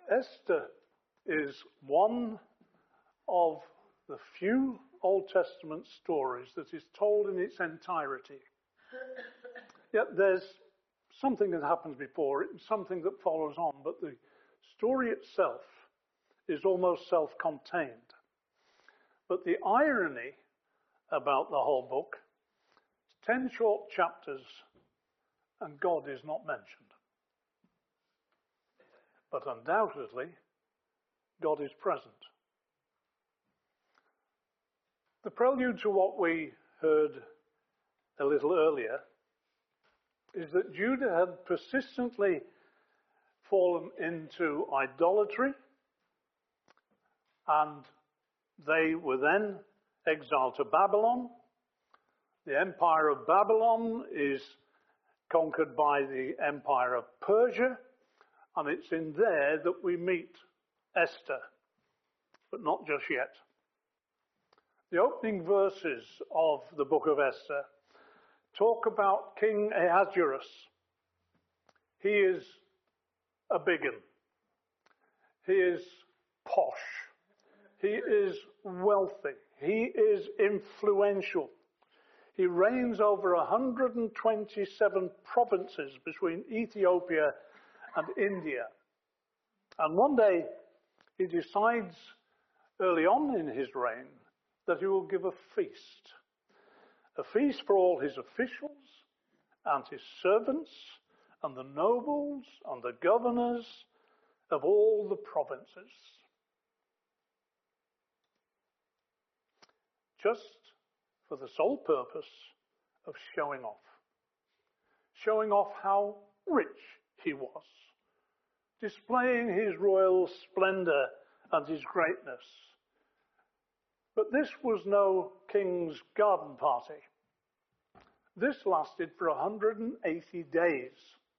Esther is one of the few Old Testament stories that is told in its entirety. Yet there's something that happens before it and something that follows on, but the story itself is almost self-contained. But the irony about the whole book, 10 short chapters and God is not mentioned. But undoubtedly, God is present. The prelude to what we heard a little earlier is that Judah had persistently fallen into idolatry, and they were then exiled to Babylon. The empire of Babylon is conquered by the empire of Persia, and it's in there that we meet Esther, but not just yet. The opening verses of the book of Esther talk about King Ahasuerus. He is a big un. He is posh. He is wealthy. He is influential. He reigns over 127 provinces between Ethiopia and India. And one day he decides early on in his reign that he will give a feast for all his officials and his servants and the nobles and the governors of all the provinces. Just for the sole purpose of showing off how rich he was, displaying his royal splendor and his greatness. But this was no king's garden party. This lasted for 180 days.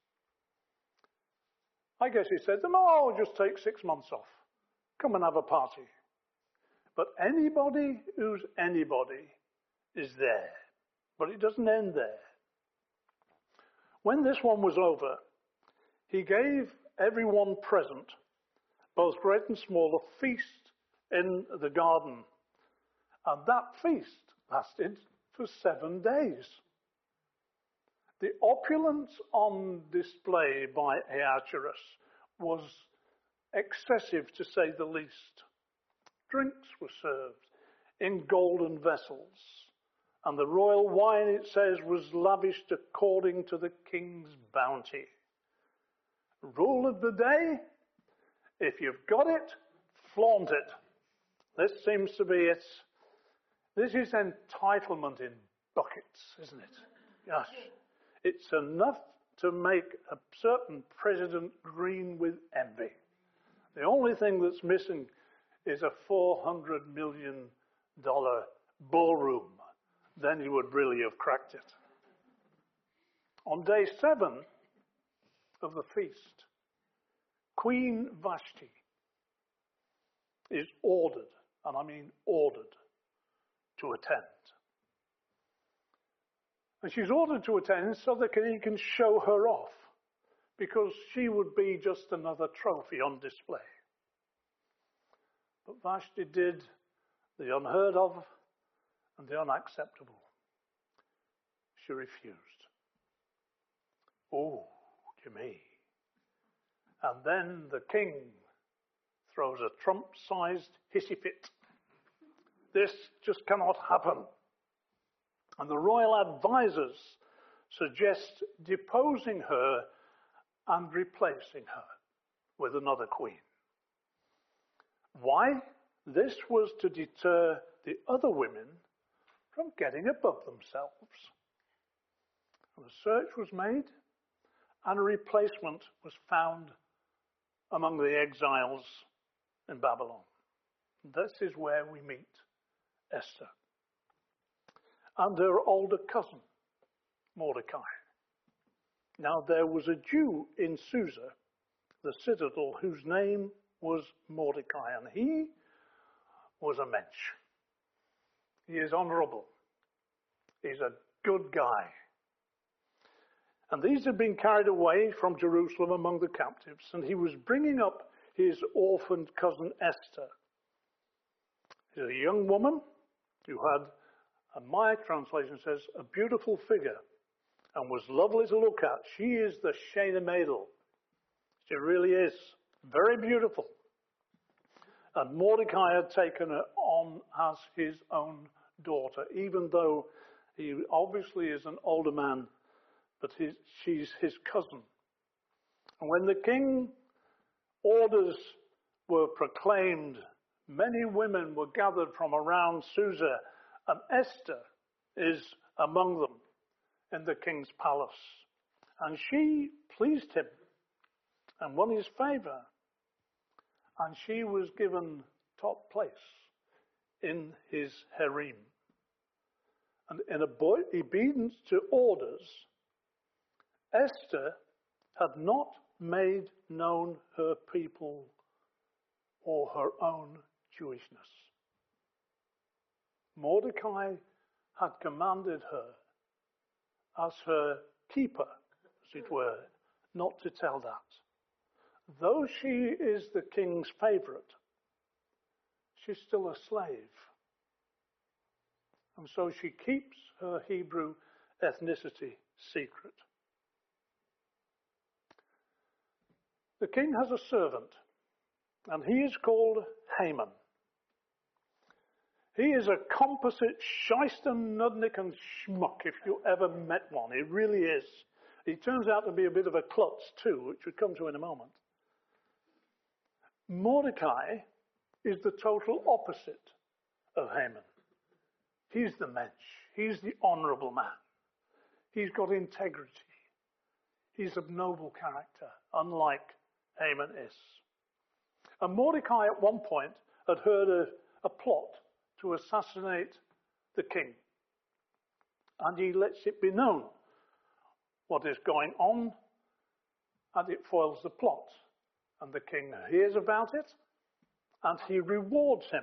I guess he said to them, "Oh, just take 6 months off. Come and have a party." But anybody who's anybody is there. But it doesn't end there. When this one was over, he gave everyone present, both great and small, a feast in the garden. And that feast lasted for 7 days. The opulence on display by Ahasuerus was excessive, to say the least. Drinks were served in golden vessels, and the royal wine, it says, was lavished according to the king's bounty. Rule of the day: if you've got it, flaunt it. This seems to be it. This is entitlement in buckets, isn't it? Gosh, it's enough to make a certain president green with envy. The only thing that's missing is a $400 million ballroom. Then he would really have cracked it. On day 7 of the feast, Queen Vashti is ordered, and I mean ordered, to attend. And she's ordered to attend so that he can show her off, because she would be just another trophy on display. But Vashti did the unheard of and the unacceptable. She refused. Oh, Jimmy. And then the king throws a Trump-sized hissy fit. This just cannot happen. And the royal advisors suggest deposing her and replacing her with another queen. Why? This was to deter the other women from getting above themselves. And the search was made, and a replacement was found among the exiles in Babylon. This is where we meet Esther and her older cousin, Mordecai. Now there was a Jew in Susa, the citadel, whose name was Mordecai, and he was a mensch. He is honorable. He's a good guy. And these had been carried away from Jerusalem among the captives, and he was bringing up his orphaned cousin Esther. She's a young woman who had, and my translation says, a beautiful figure and was lovely to look at. She is the Shana Maidel. She really is. Very beautiful. And Mordecai had taken her on as his own daughter, even though he obviously is an older man, but she's his cousin. And when the king orders were proclaimed, many women were gathered from around Susa, and Esther is among them in the king's palace. And she pleased him and won his favor. And she was given top place in his harem. And in obedience to orders, Esther had not made known her people or her own Jewishness. Mordecai had commanded her, as her keeper, as it were, not to tell that. Though she is the king's favorite, she's still a slave. And so she keeps her Hebrew ethnicity secret. The king has a servant, and he is called Haman. He is a composite shyster, nudnik, and schmuck, if you ever met one. He really is. He turns out to be a bit of a klutz too, which we'll come to in a moment. Mordecai is the total opposite of Haman. He's the mensch. He's the honourable man. He's got integrity. He's of noble character, unlike Haman is. And Mordecai at one point had heard a plot to assassinate the king. And he lets it be known what is going on, and it foils the plot. And the king hears about it, and he rewards him.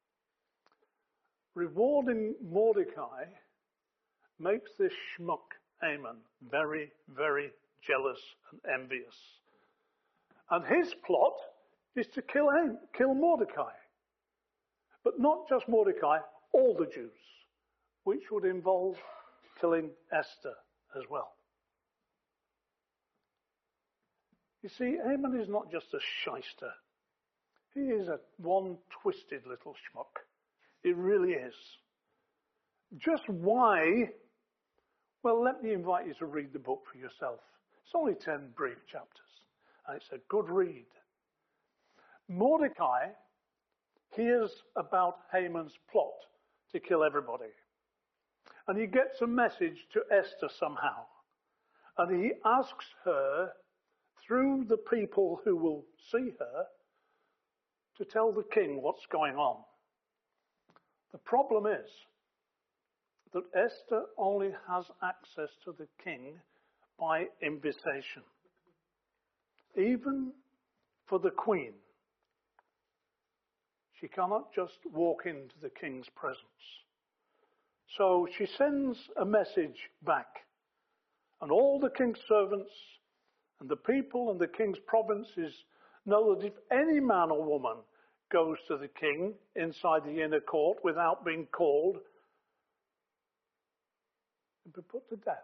Rewarding Mordecai makes this schmuck Haman very, very jealous and envious. And his plot is to kill Mordecai. But not just Mordecai, all the Jews, which would involve killing Esther as well. You see, Haman is not just a shyster. He is one twisted little schmuck. It really is. Just why? Well, let me invite you to read the book for yourself. It's only 10 brief chapters, and it's a good read. Mordecai hears about Haman's plot to kill everybody. And he gets a message to Esther somehow. And he asks her, through the people who will see her, to tell the king what's going on. The problem is that Esther only has access to the king by invitation. Even for the queen, she cannot just walk into the king's presence. So she sends a message back. And all the king's servants and the people and the king's provinces know that if any man or woman goes to the king inside the inner court without being called, he'll be put to death.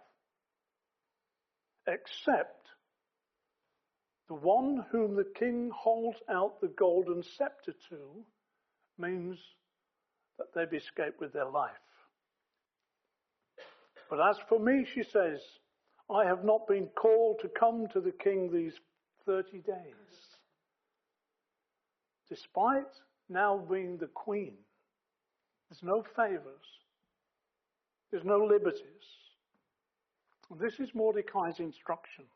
Except the one whom the king holds out the golden scepter to means that they've escaped with their life. But as for me, she says, I have not been called to come to the king these 30 days. Despite now being the queen, there's no favors. There's no liberties. And this is Mordecai's instructions.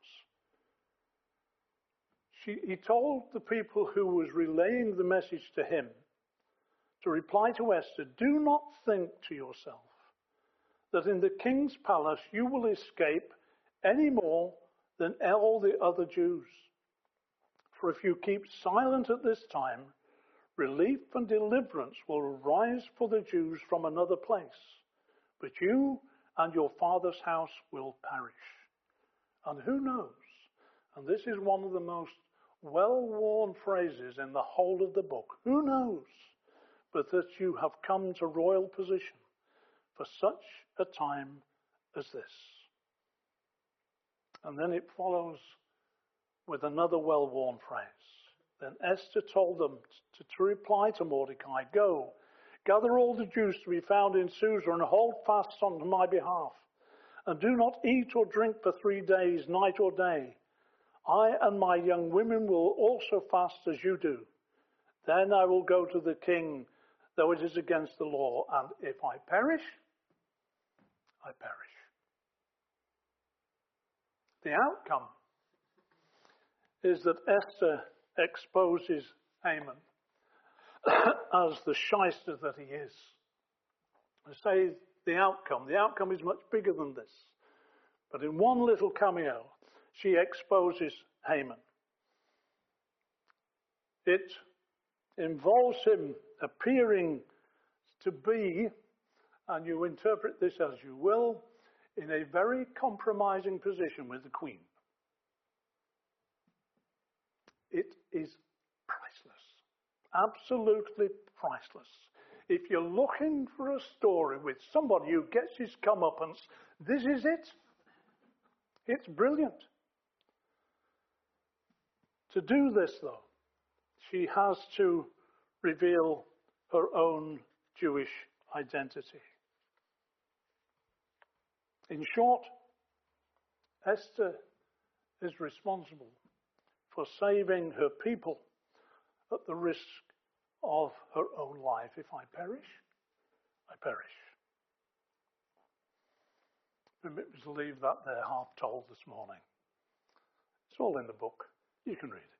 He told the people who was relaying the message to him to reply to Esther, do not think to yourself that in the king's palace you will escape any more than all the other Jews. For if you keep silent at this time, relief and deliverance will arise for the Jews from another place, but you and your father's house will perish. And who knows? And this is one of the most well-worn phrases in the whole of the book. Who knows but that you have come to royal position for such a time as this? And then it follows with another well-worn phrase. Then Esther told them to reply to Mordecai, "Go, gather all the Jews to be found in Susa and hold fast on my behalf. And do not eat or drink for 3 days, night or day. I and my young women will also fast as you do. Then I will go to the king, though it is against the law. And if I perish, I perish." The outcome is that Esther exposes Haman as the shyster that he is. I say the outcome is much bigger than this. But in one little cameo, she exposes Haman. It involves him appearing to be, and you interpret this as you will, in a very compromising position with the queen. It is priceless. Absolutely priceless. If you're looking for a story with somebody who gets his comeuppance, this is it. It's brilliant. To do this, though, she has to reveal her own Jewish identity. In short, Esther is responsible for saving her people at the risk of her own life. If I perish, I perish. Permit me to leave that there half told this morning. It's all in the book. You can read it.